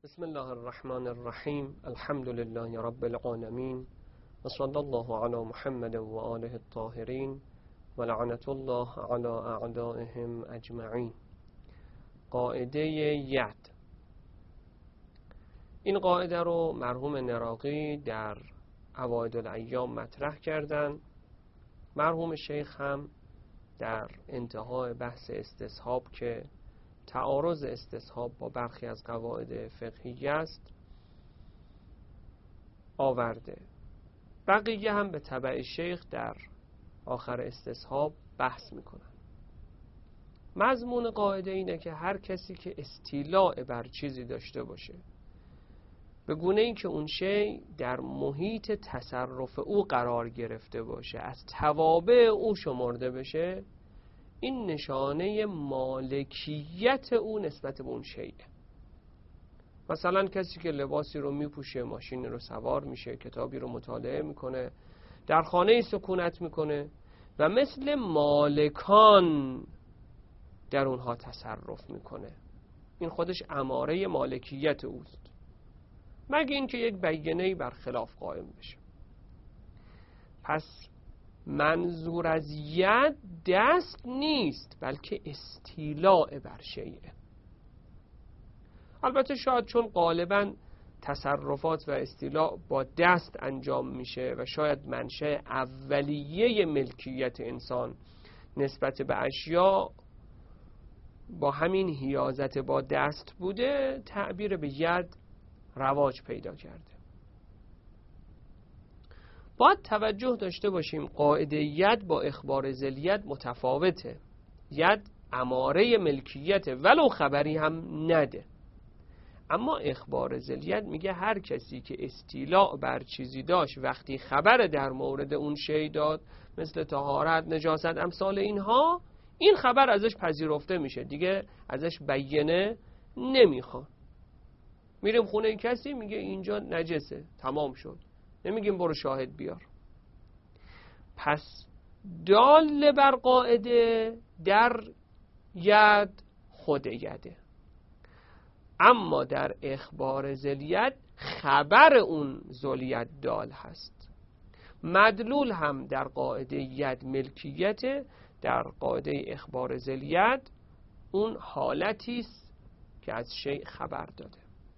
بسم الله الرحمن الرحیم. الحمد لله رب العالمین و صلی الله علی محمد و آله الطاهرین و لعنت الله علی اعدائهم اجمعین. قاعده ید. این قاعده رو مرحوم نراقی در اوایل الایام مطرح کردن. مرحوم شیخ هم در انتهای بحث استصحاب که تعارض استصحاب با برخی از قواعد فقهی است آورده. بقیه هم به تبع شیخ در آخر استصحاب بحث میکنن. مضمون قاعده اینه که هر کسی که استیلاء بر چیزی داشته باشه به گونه ای که اون شی در محیط تصرف او قرار گرفته باشه، از توابع او شمرده بشه، این نشانه مالکیت او نسبت به اون شیء. مثلا کسی که لباسی رو میپوشه، ماشین رو سوار میشه، کتابی رو مطالعه میکنه، در خانه سکونت میکنه و مثل مالکان در اونها تصرف میکنه، این خودش اماره مالکیت اوست، مگه اینکه یک بیانه‌ای برخلاف قائم بشه. پس منظور از ید دست نیست بلکه استیلاء بر شیء. البته شاید چون غالبا تصرفات و استیلاء با دست انجام میشه و شاید منشأ اولیه ملکیت انسان نسبت به اشیا با همین حیازت با دست بوده، تعبیر به ید رواج پیدا کرده. باید توجه داشته باشیم قاعده ید با اخبار ذل متفاوته. ید اماره ملکیت ولو خبری هم نده، اما اخبار ذل میگه هر کسی که استیلاء بر چیزی داشت وقتی خبر در مورد اون شی داد، مثل طهارت، نجاست، امثال اینها، این خبر ازش پذیرفته میشه، دیگه ازش بیانه نمیخواد. میریم خونه کسی میگه اینجا نجسه، تمام شد، نمیگیم برو شاهد بیار. پس دال بر قاعده در ید خود یده، اما در اخبار ذل خبر اون ذل دال هست. مدلول هم در قاعده ید ملکیت، در قاعده اخبار ذل اون حالتی است که از شیء خبر داده.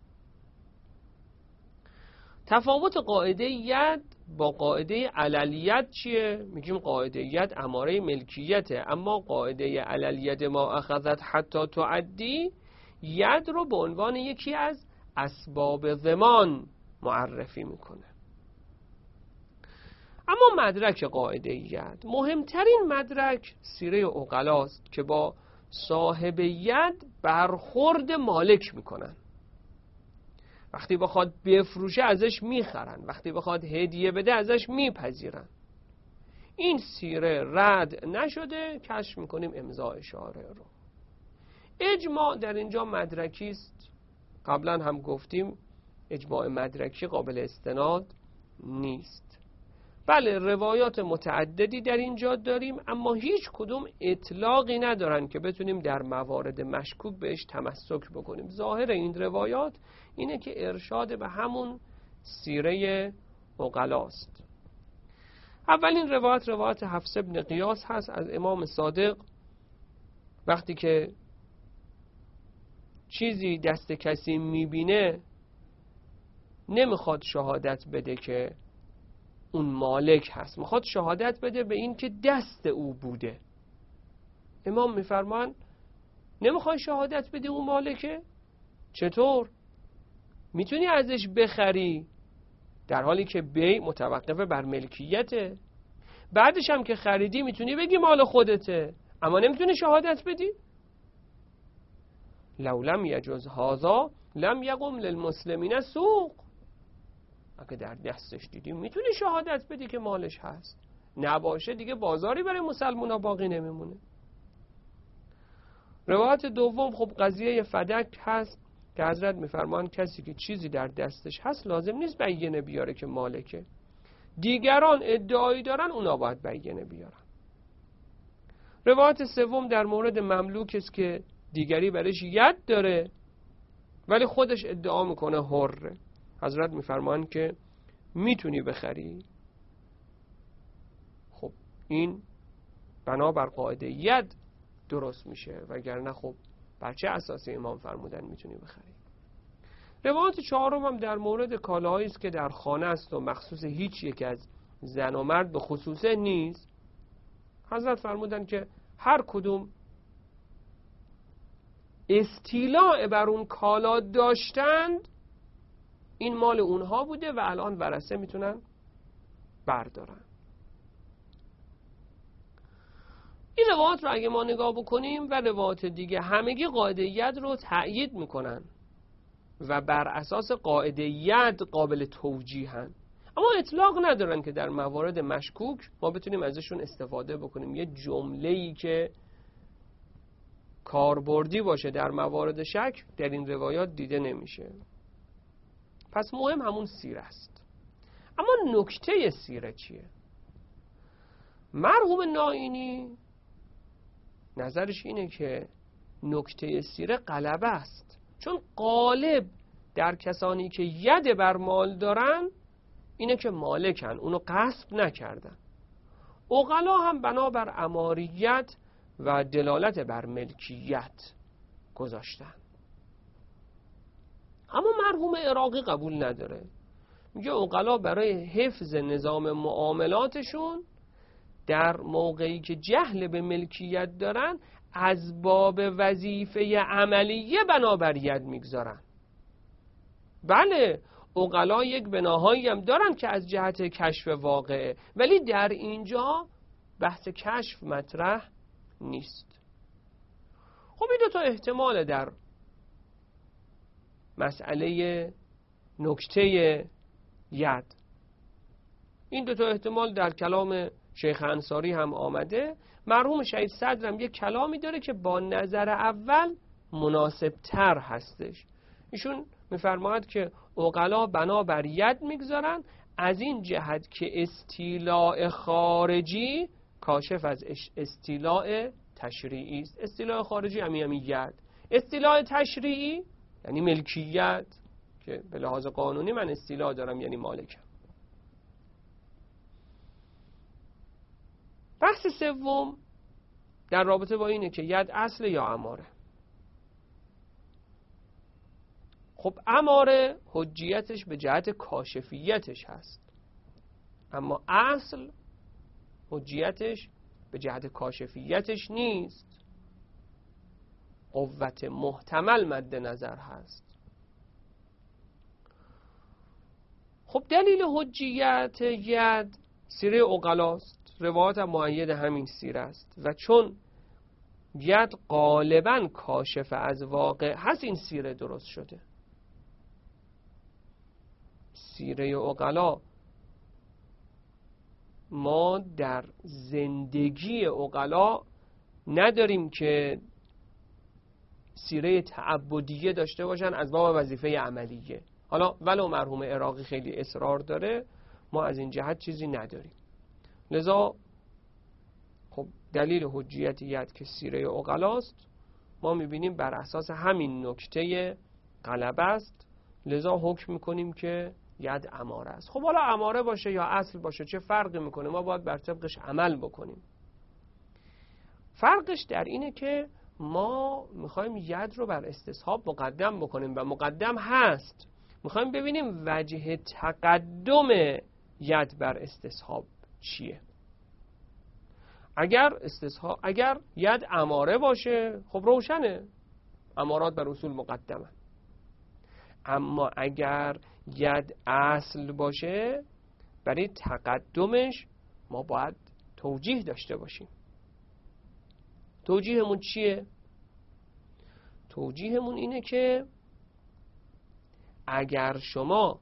تفاوت قاعده ید با قاعده علل ید چیه؟ میگیم قاعده ید اماره ملکیته، اما قاعده علل ید ما اخذت حتی تعدی ید رو به عنوان یکی از اسباب ضمان معرفی میکنه. اما مدرک قاعده ید، مهمترین مدرک سیره عقلاست که با صاحب ید برخورد مالک میکنن. وقتی بخواد بفروشه ازش میخرن، وقتی بخواد هدیه بده ازش میپذیرن. این سیره رد نشده، کشف میکنیم امضا اشاره رو. اجماع در اینجا مدرکی است. قبلا هم گفتیم اجماع مدرکی قابل استناد نیست. بله روایات متعددی در اینجا داریم، اما هیچ کدوم اطلاقی ندارن که بتونیم در موارد مشکوک بهش تمسک بکنیم. ظاهر این روایات اینه که ارشاد به همون سیره عقلاست. اولین روایت حفص بن قیاس هست از امام صادق. وقتی که چیزی دست کسی میبینه نمیخواد شهادت بده که اون مالک هست، میخواد شهادت بده به این که دست او بوده. امام میفرمان نمیخوای شهادت بدی اون مالکه؟ چطور؟ میتونی ازش بخری در حالی که بیع متوقف بر ملکیته، بعدش هم که خریدی میتونی بگی مال خودته، اما نمیتونی شهادت بدی. لو لم یجوز هذا لم یقم للمسلمین سوق. اگه در دستش دیدی میتونی شهادت بدی که مالش هست، نباشه دیگه بازاری برای مسلمونا باقی نمیمونه. روایت دوم خب قضیه فدک هست که حضرت میفرمان کسی که چیزی در دستش هست لازم نیست بیانه بیاره که مالکه. دیگران ادعایی دارن، اونا باید بیانه بیارن. روایت سوم در مورد مملوک است که دیگری برش ید داره ولی خودش ادعا میکنه حره. حضرت میفرمان که میتونی بخری. خب این بنابر قاعده ید درست میشه، وگرنه خب بر چه اساسی امام فرمودن میتونی بخری؟ روایت چهارم هم در مورد کالاهایی است که در خانه است و مخصوص هیچ یک از زن و مرد به خصوصه نیست. حضرت فرمودن که هر کدوم استیلاء بر اون کالا داشتند این مال اونها بوده و الان ورثه میتونن بردارن. این روایات رو اگه ما نگاه بکنیم و روایات دیگه همگی قاعده ید رو تأیید میکنن و بر اساس قاعده ید قابل توجیهن، اما اطلاق ندارن که در موارد مشکوک ما بتونیم ازشون استفاده بکنیم. یه جمله‌ای که کاربردی باشه در موارد شک در این روایات دیده نمیشه. پس مهم همون سیره است. اما نکته سیره چیه؟ مرحوم نائینی نظرش اینه که نکته سیره غلبه است، چون غالب در کسانی که ید بر مال دارن اینه که مالکن، اونو غصب نکردن. عقلا هم بنابر اماریت و دلالت بر ملکیت گذاشتن. اما مرحوم عراقی قبول نداره. میگه عقلا برای حفظ نظام معاملاتشون در موقعی که جهل به ملکیت دارن از باب وظیفه عملیه بنابر ید میگذارن. بله عقلا یک بناهایی هم دارن که از جهت کشف واقعه، ولی در اینجا بحث کشف مطرح نیست. خب این دو تا احتمال در مسئله نکته ید. این دو تا احتمال در کلام شیخ انصاری هم آمده. مرحوم شهید صدر هم یک کلامی داره که با نظر اول مناسب تر هستش. ایشون میفرماید که عقلا بنابر ید میگذارن از این جهت که استیلاء خارجی کاشف از استیلاء تشریعی است. استیلاء خارجی همین ید، استیلاء تشریعی یعنی ملکیت که به لحاظ قانونی من استیلاء دارم یعنی مالکم. بحث سوم در رابطه با اینه که ید اصل یا اماره. خب اماره حجیتش به جهت کاشفیتش هست، اما اصل حجیتش به جهت کاشفیتش نیست، قوت محتمل مد نظر هست. خب دلیل حجیت ید سیره عقلاست، روایات هم مؤید همین سیره است و چون ید غالبا کاشف از واقع هست این سیره درست شده. سیره عقلا ما در زندگی عقلا نداریم که سیره تعبدیه داشته باشن از باب وظیفه عملیه. حالا ولو مرحوم عراقی خیلی اصرار داره ما از این جهت چیزی نداریم. لذا خب دلیل حجیت ید که سیره عقلاست ما میبینیم بر اساس همین نکته غلبه است، لذا حکم میکنیم که ید اماره است. خب حالا اماره باشه یا اصل باشه چه فرقی میکنه؟ ما باید بر طبقش عمل بکنیم. فرقش در اینه که ما میخوایم ید رو بر استصحاب مقدم بکنیم و مقدم هست. میخوایم ببینیم وجه تقدم ید بر استصحاب چیه. اگر ید اماره باشه خب روشنه، امارات بر اصول مقدمه. اما اگر ید اصل باشه برای تقدمش ما باید توجیه داشته باشیم. توجیهمون چیه؟ توجیهمون اینه که اگر شما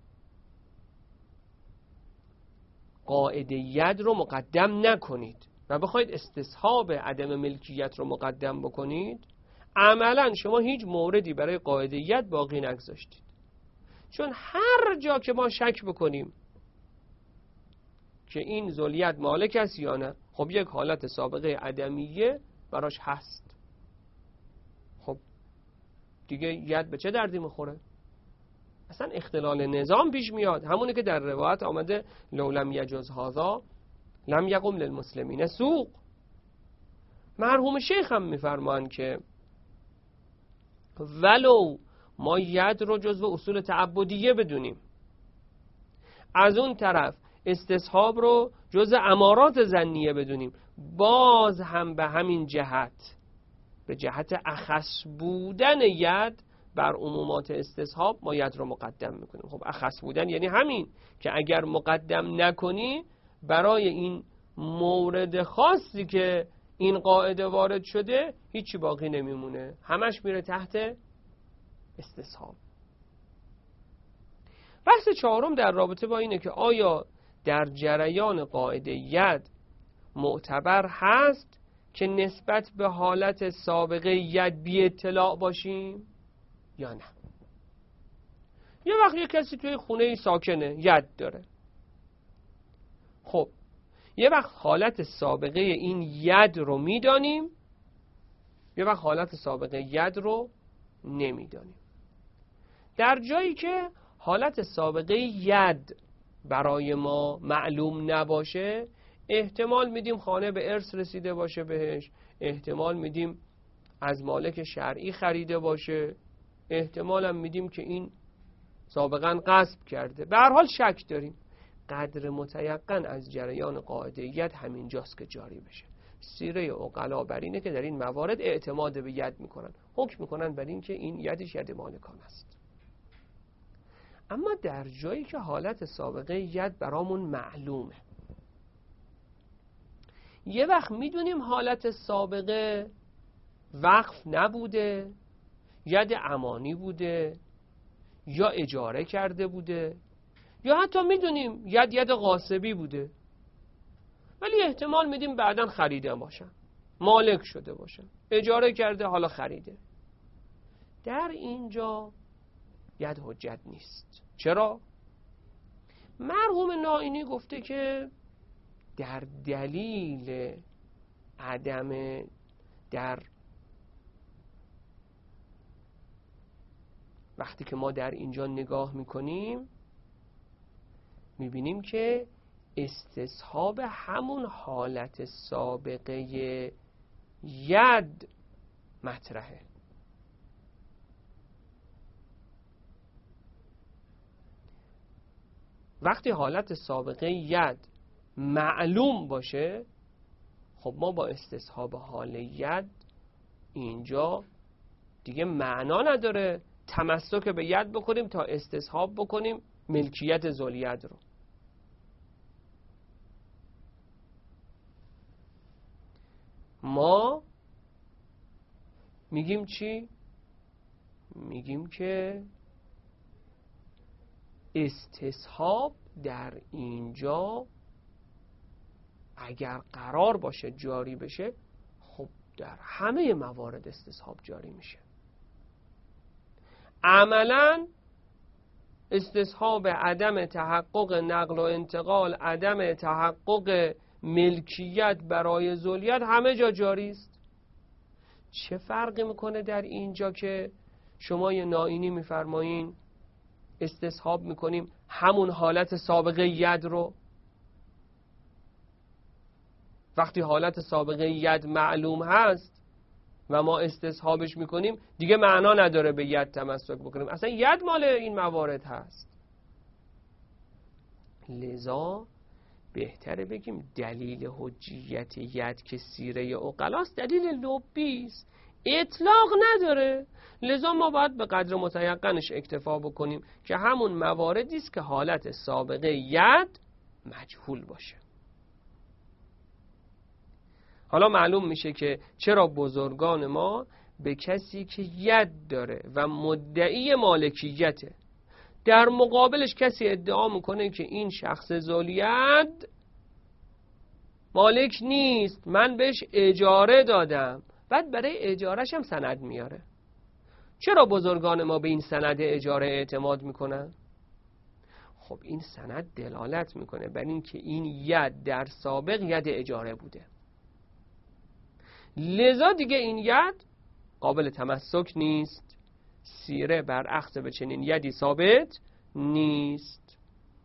قاعده ید رو مقدم نکنید و بخواید استصحاب عدم ملکیت رو مقدم بکنید، عملا شما هیچ موردی برای قاعده ید باقی نگذاشتید. چون هر جا که ما شک بکنیم که این ذوالید مالک است یا نه، خب یک حالت سابقه عدمیه براش هست. خب دیگه ید به چه دردی میخوره؟ اصلا اختلال نظام پیش میاد. همونه که در روایت آمده لولم یجوز هذا لم یقم للمسلمین سوق. مرحوم شیخ هم میفرمان که ولو ما ید رو جزو اصول تعبدیه بدونیم، از اون طرف استصحاب رو جزء امارات ظنیه بدونیم، باز هم به همین جهت، به جهت اخص بودن ید بر عمومات استصحاب ما ید رو مقدم میکنیم. خب اخص بودن یعنی همین که اگر مقدم نکنی برای این مورد خاصی که این قاعده وارد شده هیچی باقی نمیمونه، همش میره تحت استصحاب. بحث چهارم در رابطه با اینه که آیا در جریان قاعده ید معتبر هست که نسبت به حالت سابقه ید بی اطلاع باشیم یا نه؟ یه وقت یه کسی توی خونه ساکنه ید داره، خب یه وقت حالت سابقه این ید رو میدانیم، یه وقت حالت سابقه ید رو نمیدانیم. در جایی که حالت سابقه ید برای ما معلوم نباشه، احتمال میدیم خانه به ارث رسیده باشه بهش، احتمال میدیم از مالک شرعی خریده باشه، احتمال هم میدیم که این سابقا غصب کرده. به هر حال شک داریم. قدر متیقن از جریان قاعده ید همین جاست که جاری بشه. سیره عقلا بر اینه که در این موارد اعتماد به ید میکنن، حکم میکنن بر این که این یدش ید مالکان است. اما در جایی که حالت سابقه ید برامون معلومه، یه وقت میدونیم حالت سابقه وقف نبوده، ید امانی بوده، یا اجاره کرده بوده، یا حتی میدونیم ید غاصبی بوده، ولی احتمال میدیم بعداً خریده باشن، مالک شده باشن، اجاره کرده حالا خریده. در اینجا ید حجت نیست. چرا؟ مرحوم نائینی گفته که در دلیل عدم وقتی که ما در اینجا نگاه میکنیم میبینیم که استصحاب همون حالت سابقه ید مطرحه. وقتی حالت سابقه ید معلوم باشه، خب ما با استصحاب حال ید اینجا دیگه معنا نداره تمسک به ید بکنیم تا استصحاب بکنیم ملکیت ذوالید رو. ما میگیم چی؟ میگیم که استصحاب در اینجا اگر قرار باشه جاری بشه، خب در همه موارد استصحاب جاری میشه. عملاً استصحاب عدم تحقق نقل و انتقال، عدم تحقق ملکیت برای ذوالید همه جا جاری است. چه فرقی میکنه در اینجا که شما یه نائینی میفرمایین استصحاب میکنیم همون حالت سابقه ید رو؟ وقتی حالت سابقه ید معلوم هست و ما استصحابش میکنیم دیگه معنا نداره به ید تمسک بکنیم، اصلا ید مال این موارد هست. لذا بهتره بگیم دلیل حجیت ید که سیره عقلاست دلیل لبی است، اطلاق نداره. لذا ما باید به قدر متیقنش اکتفا بکنیم که همون مواردی است که حالت سابقه ید مجهول باشه. حالا معلوم میشه که چرا بزرگان ما به کسی که ید داره و مدعی مالکیته در مقابلش کسی ادعا میکنه که این شخص ذوالید مالک نیست، من بهش اجاره دادم، بعد برای اجارهش هم سند میاره. چرا بزرگان ما به این سند اجاره اعتماد میکنن؟ خب این سند دلالت میکنه بر این که این ید در سابق ید اجاره بوده، لذا دیگه این ید قابل تمسک نیست، سیره بر اخذ به چنین یدی ثابت نیست.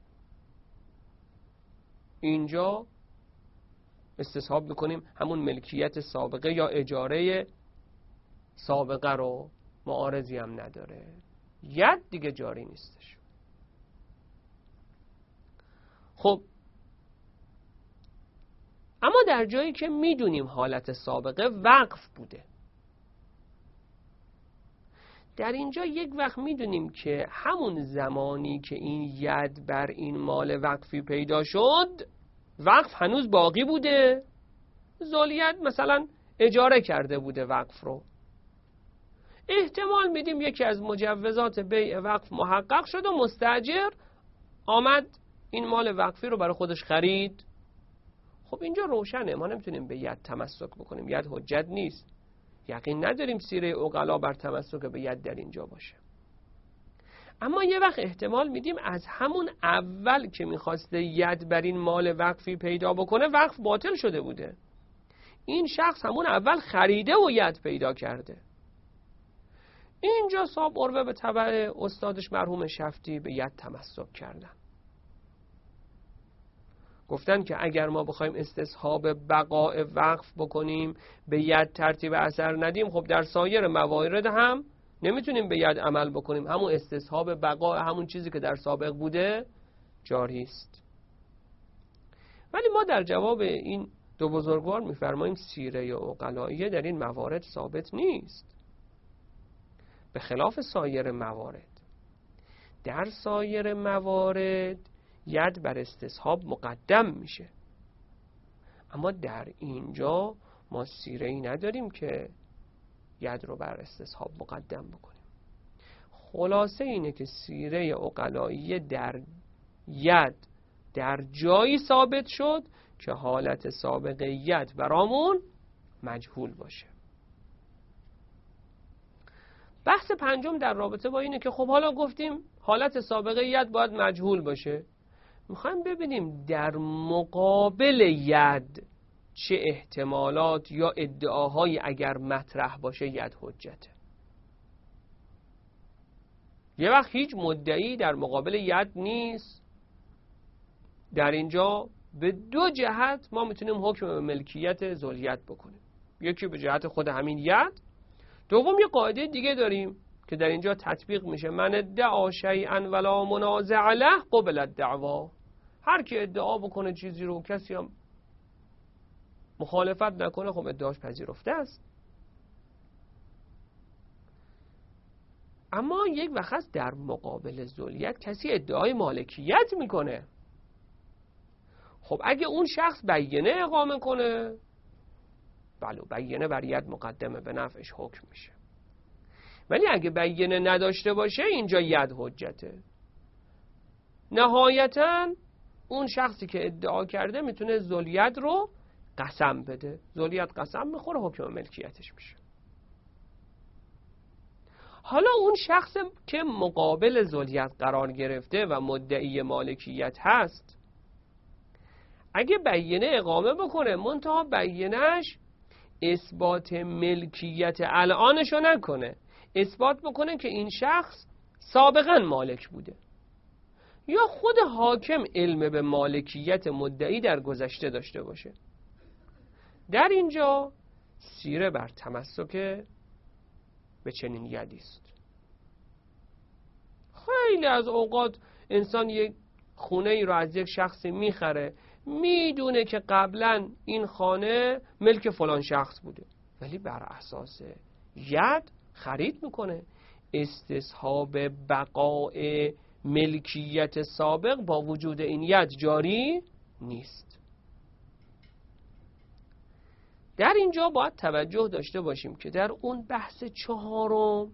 اینجا استصحاب میکنیم همون ملکیت سابقه یا اجاره سابقه رو، معارضی هم نداره، ید دیگه جاری نیستش. خب اما در جایی که میدونیم حالت سابقه وقف بوده، در اینجا یک وقت میدونیم که همون زمانی که این ید بر این مال وقفی پیدا شد، وقف هنوز باقی بوده، ذوالید مثلا اجاره کرده بوده وقف رو. احتمال میدیم یکی از مجوزات بیع وقف محقق شد و مستاجر آمد این مال وقفی رو برای خودش خرید. خب اینجا روشنه، ما نمیتونیم به ید تمسک بکنیم، ید حجت نیست، یقین نداریم سیره عقلا بر تمسک به ید در اینجا باشه. اما یه وقت احتمال میدیم از همون اول که میخواسته ید بر این مال وقفی پیدا بکنه وقف باطل شده بوده، این شخص همون اول خریده و ید پیدا کرده. اینجا صاحب عروه به تبع استادش مرحوم شفتی به ید تمسک کردن، گفتن که اگر ما بخوایم استصحاب بقاء وقف بکنیم به ید ترتیب اثر ندیم، خب در سایر موارد هم نمیتونیم به ید عمل بکنیم، همون استصحاب بقاء همون چیزی که در سابق بوده جاری است. ولی ما در جواب این دو بزرگوار میفرماییم سیره عقلائیه در این موارد ثابت نیست، به خلاف سایر موارد. در سایر موارد ید بر استصحاب مقدم میشه، اما در اینجا ما سیره‌ای نداریم که ید رو بر استصحاب مقدم بکنیم. خلاصه اینه که سیره عقلائیه در ید در جایی ثابت شد که حالت سابقه ید برامون مجهول باشه. بحث پنجم در رابطه با اینه که خب حالا گفتیم حالت سابقه ید باید مجهول باشه، میخوایم ببینیم در مقابل ید چه احتمالات یا ادعاهایی اگر مطرح باشه ید حجته. یه وقت هیچ مدعی در مقابل ید نیست، در اینجا به دو جهت ما میتونیم حکم به ملکیت ذوالید بکنیم، یکی به جهت خود همین ید، دوم یه قاعده دیگه داریم که در اینجا تطبیق میشه، من ادعا شیئا ولا منازع له قبل الدعوا. هر کی ادعا بکنه چیزی رو کسی هم مخالفت نکنه خب ادعاش پذیرفته است. اما یک وقت در مقابل ذوالید کسی ادعای مالکیت میکنه، خب اگه اون شخص بیینه اقامه کنه، بله بیینه بر ید مقدمه، به نفعش حکم میشه. ولی اگه بیینه نداشته باشه اینجا ید حجته. نهایتاً اون شخصی که ادعا کرده میتونه ذوالید رو قسم بده، ذوالید قسم میخوره حکم ملکیتش میشه. حالا اون شخص که مقابل ذوالید قرار گرفته و مدعی مالکیت هست، اگه بیینه اقامه بکنه منتها بیینه‌اش اثبات ملکیت الانشو نکنه، اثبات بکنه که این شخص سابقا مالک بوده، یا خود حاکم علم به مالکیت مدعی در گذشته داشته باشه، در اینجا سیره بر تمسک به چنین یدی است. خیلی از اوقات انسان یک خونه ای رو از یک شخصی میخره، میدونه که قبلا این خانه ملک فلان شخص بوده، ولی بر اساس ید خرید میکنه، استصحاب بقاء ملکیت سابق با وجود این ید جاری نیست. در اینجا باید توجه داشته باشیم که در اون بحث چهارم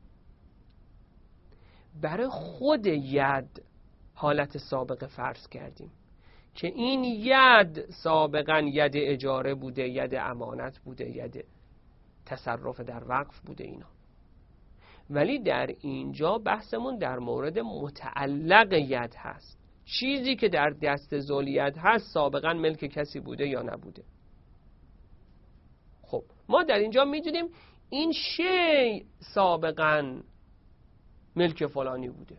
برای خود ید حالت سابقه فرض کردیم که این ید سابقا ید اجاره بوده، ید امانت بوده، ید تصرف در وقف بوده اینا. ولی در اینجا بحثمون در مورد متعلق ید هست، چیزی که در دست ذوالید هست سابقا ملک کسی بوده یا نبوده. خب ما در اینجا میدونیم این شیء سابقا ملک فلانی بوده،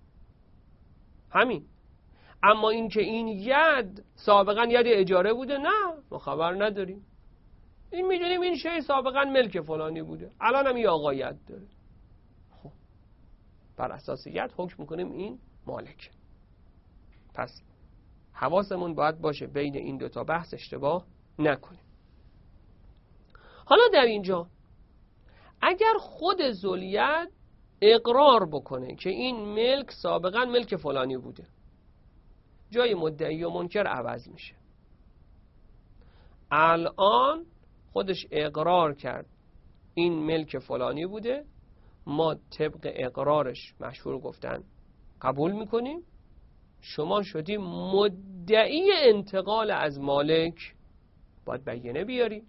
همین. اما این که این ید سابقا ید اجاره بوده، نه، ما خبر نداریم. این میدونیم این شی سابقا ملک فلانی بوده، الان هم این آقا ید داره. خب بر اساس ید حکم میکنیم این مالک. پس حواسمون باید باشه بین این دوتا بحث اشتباه نکنیم. حالا در اینجا اگر خود ذوالید اقرار بکنه که این ملک سابقا ملک فلانی بوده، جای مدعی و منکر عوض میشه. الان خودش اقرار کرد این ملک فلانی بوده، ما طبق اقرارش مشهور گفتن قبول میکنیم، شما شدی مدعی انتقال از مالک، باید بیانه بیاری.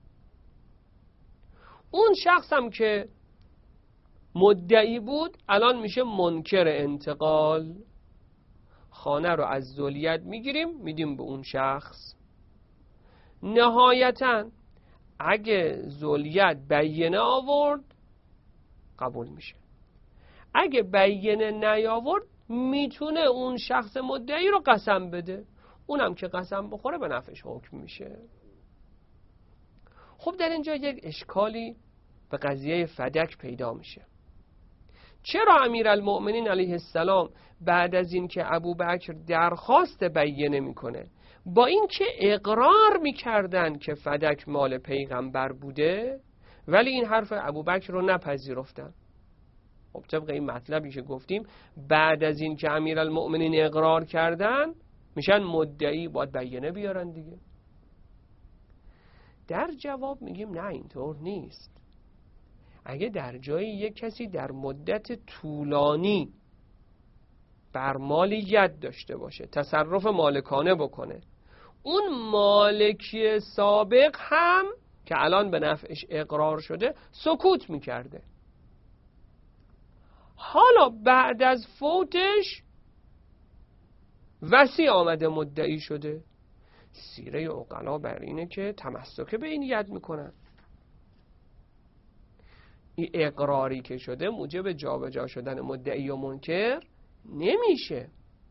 اون شخص هم که مدعی بود الان میشه منکر انتقال، خانه رو از ذوالید میگیریم میدیم به اون شخص. نهایتاً اگه ذوالید بیانه آورد قبول میشه، اگه بیانه نیاورد میتونه اون شخص مدعی رو قسم بده، اونم که قسم بخوره به نفعش حکم میشه. خب در اینجا یک اشکالی به قضیه فدک پیدا میشه. چرا امیرالمؤمنین علیه السلام بعد از این که ابوبکر درخواست بیانه میکنه، با این که اقرار میکردن که فدک مال پیغمبر بوده، ولی این حرف ابوبکر رو نپذیرفتن؟ خب طبق این مطلبی که گفتیم بعد از این که امیرالمؤمنین اقرار کردن میشن مدعی، باید بیانه بیارن دیگه. در جواب میگیم نه، اینطور نیست. اگه در جایی یک کسی در مدت طولانی بر مال ید داشته باشه، تصرف مالکانه بکنه، اون مالکی سابق هم که الان به نفعش اقرار شده سکوت میکرده، حالا بعد از فوتش وصی آمده مدعی شده، سیره عقلا بر اینه که تمسک به این ید میکنن. این اقراری که شده موجب جابجا شدن مدعی و منکر نمیشه.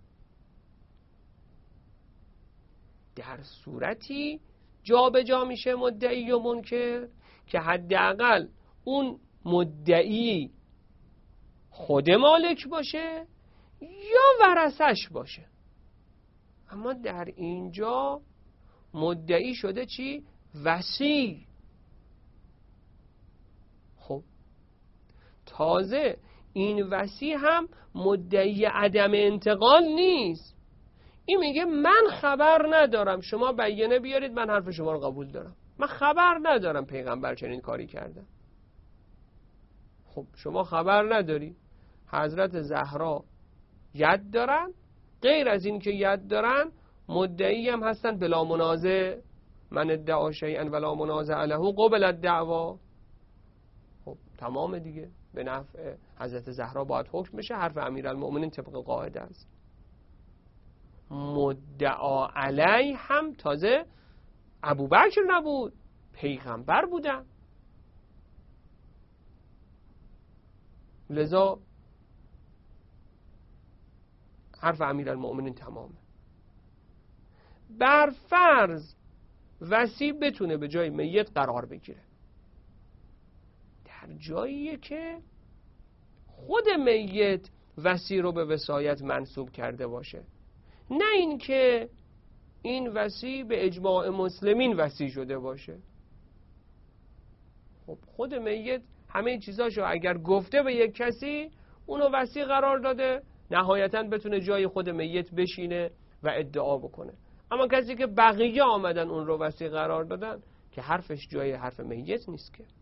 در صورتی جابجا میشه مدعی و منکر که حداقل اون مدعی خود مالک باشه یا ورثش باشه. اما در اینجا مدعی شده چی؟ وصی. خب تازه این وصی هم مدعی عدم انتقال نیست، این میگه من خبر ندارم، شما بیانه بیارید من حرف شما رو قبول دارم، من خبر ندارم پیغمبر چنین کاری کرده. خب شما خبر نداری، حضرت زهرا ید دارن، غیر از این که ید دارن مدعی هم هستن بلا منازع، من ادعا شیئا ولا منازع له قبل الدعوا. خب تمام دیگه، به نفع حضرت زهرا باید حکم بشه، حرف امیرالمؤمنین طبق قاعده است. مدعا علی هم تازه ابوبکر نبود، پیغمبر بودن، لذا حرف امیرالمؤمنین تمامه. بر فرض وصی بتونه به جای میت قرار بگیره، در جاییه که خود میت وصی رو به وصایت منسوب کرده باشه، نه این که این وصی به اجماع مسلمین وصی شده باشه. خب خود میت همه چیزاشو اگر گفته به یک کسی اونو وصی قرار داده، نهایتاً بتونه جای خود میت بشینه و ادعا بکنه. اما کسی که بقیه آمدن اون رو وصی قرار دادن که حرفش جای حرف میت نیست که.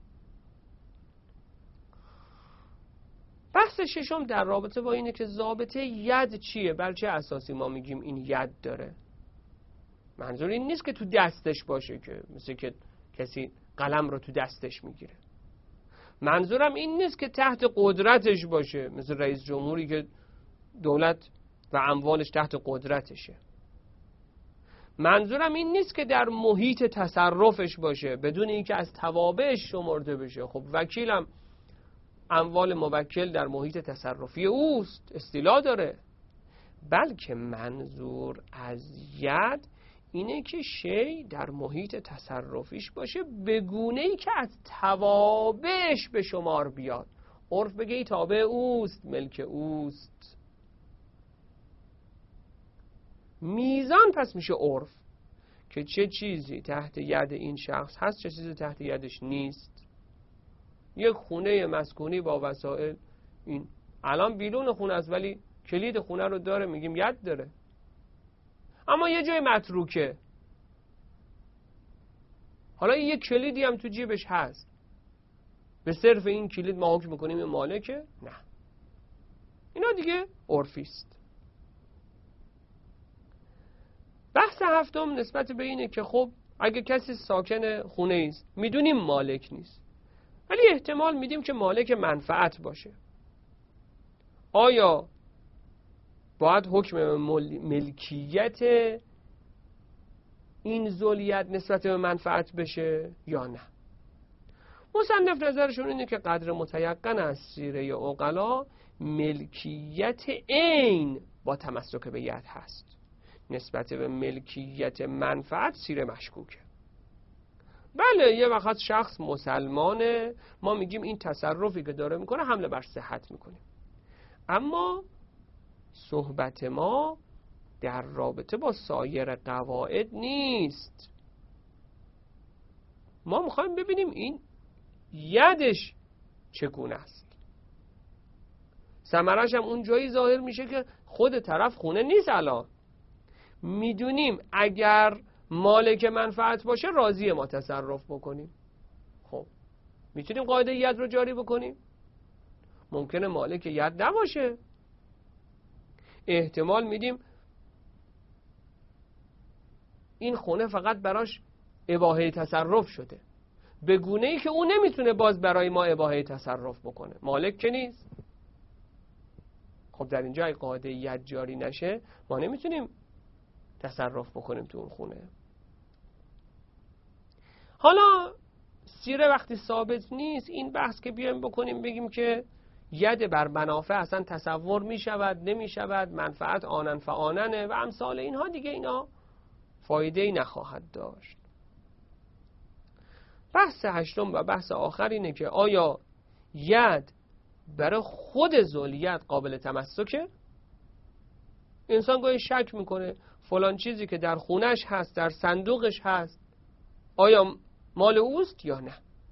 بحث ششم در رابطه با اینه که ضابطه ید چیه، بر چه اساسی ما میگیم این ید داره. منظور این نیست که تو دستش باشه، که مثل که کسی قلم رو تو دستش میگیره. منظورم این نیست که تحت قدرتش باشه، مثل رئیس جمهوری که دولت و اموالش تحت قدرتشه. منظورم این نیست که در محیط تصرفش باشه بدون اینکه از توابعش شمرده بشه. خب وکیلم اموال موکل در محیط تصرفی اوست، استیلا داره، بلکه منظور از ید اینه که شی در محیط تصرفیش باشه به گونه‌ای که از توابعش به شمار بیاد. عرف بگه ای تابع اوست، ملک اوست. میزان پس میشه عرف که چه چیزی تحت ید این شخص هست، چه چیزی تحت یدش نیست. یک خونه مسکونی با وسایل، این الان بیرون خونه است ولی کلید خونه رو داره، میگیم ید داره. اما یه جای متروکه، حالا یه کلیدی هم تو جیبش هست، به صرف این کلید ما حکم میکنیم این مالکه؟ نه، اینا دیگه عرفی است. بحث هفتم نسبت به اینه که خب اگه کسی ساکن خونه است میدونیم مالک نیست، ولی احتمال میدیم که مالک منفعت باشه، آیا باید حکم ملکیت این ذولیت نسبت به منفعت بشه یا نه؟ مصنف نظرشون اینه که قدر متیقن از سیره عقلا ملکیت عین با تمسک به ید هست، نسبت به ملکیت منفعت سیره مشکوکه. بله یه وقت شخص مسلمانه، ما میگیم این تصرفی که داره میکنه حمله بر صحت میکنه، اما صحبت ما در رابطه با سایر قواعد نیست. ما میخوایم ببینیم این یدش چگونه است. ثمرش هم اون جایی ظاهر میشه که خود طرف خونه نیست. الان میدونیم اگر مالک منفعت باشه راضی ما تصرف بکنیم، خب میتونیم قاعده ید رو جاری بکنیم. ممکنه مالک ید نباشه، احتمال میدیم این خونه فقط براش اباحه تصرف شده، به گونه‌ای که اون نمیتونه باز برای ما اباحه تصرف بکنه، مالک که نیست. خب در اینجا اگه قاعده ید جاری نشه ما نمیتونیم تصرف بکنیم تو اون خونه. حالا سیره وقتی ثابت نیست، این بحث که بیایم بکنیم بگیم که ید بر منافع اصلا تصور میشود نمیشود، منفعت آنن فآننه و امثال اینها، دیگه اینا فایده‌ای نخواهد داشت. بحث هشتم و بحث آخر اینه که آیا ید برای خود ذولیت قابل تمسکه؟ انسان گاهی شک میکنه فلان چیزی که در خونش هست، در صندوقش هست، آیا مال اوست یا نه؟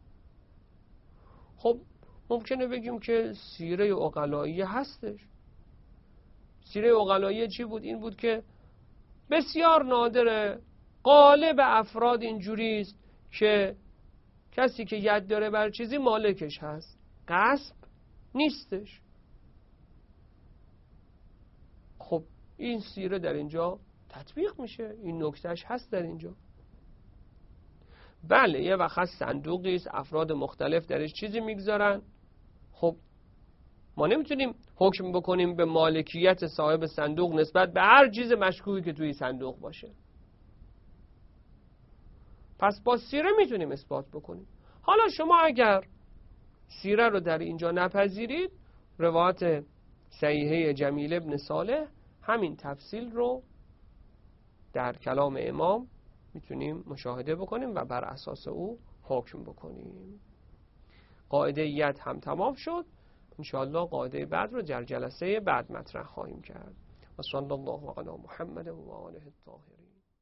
خب ممکنه بگیم که سیره عقلائیه هستش. سیره عقلائیه چی بود؟ این بود که بسیار نادره، غالب افراد اینجوری است که کسی که ید داره بر چیزی مالکش هست، غصب نیستش. خب این سیره در اینجا تطبیق میشه، این نکتهش هست در اینجا. بله یه وقت صندوقی است، افراد مختلف درش چیزی میگذارن، خب ما نمیتونیم حکم بکنیم به مالکیت صاحب صندوق نسبت به هر چیز مشکوکی که توی صندوق باشه. پس با سیره میتونیم اثبات بکنیم. حالا شما اگر سیره رو در اینجا نپذیرید، روایت صحیحه جمیل ابن صالح همین تفصیل رو در کلام امام میتونیم مشاهده بکنیم و بر اساس او حکم بکنیم. قاعده ید هم تمام شد. انشاءالله قاعده بعد رو در جلسه بعد مطرح خواهیم کرد. و صلی الله علی محمد و آله الطاهرین.